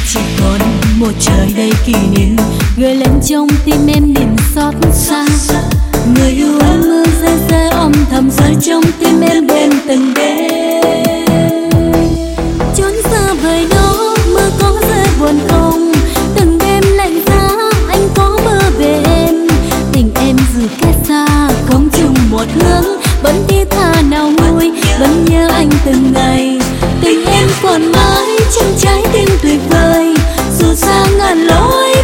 chỉ còn một trời đầy kỷ niệm gợi lên trong tim em niềm xót xa. Người yêu ơi mưa rơi rơi âm thầm rơi trong tim em đêm từng đêm. Chốn xa vời đó mưa có rơi buồn không, từng đêm lạnh giá anh có mơ về em. Tình em dù cách xa không chung một hướng, vẫn thiết tha nào nguôi vẫn nhớ anh từng ngày. Tình em còn mãi trong trái tim tuyệt vời dù xa ngàn lối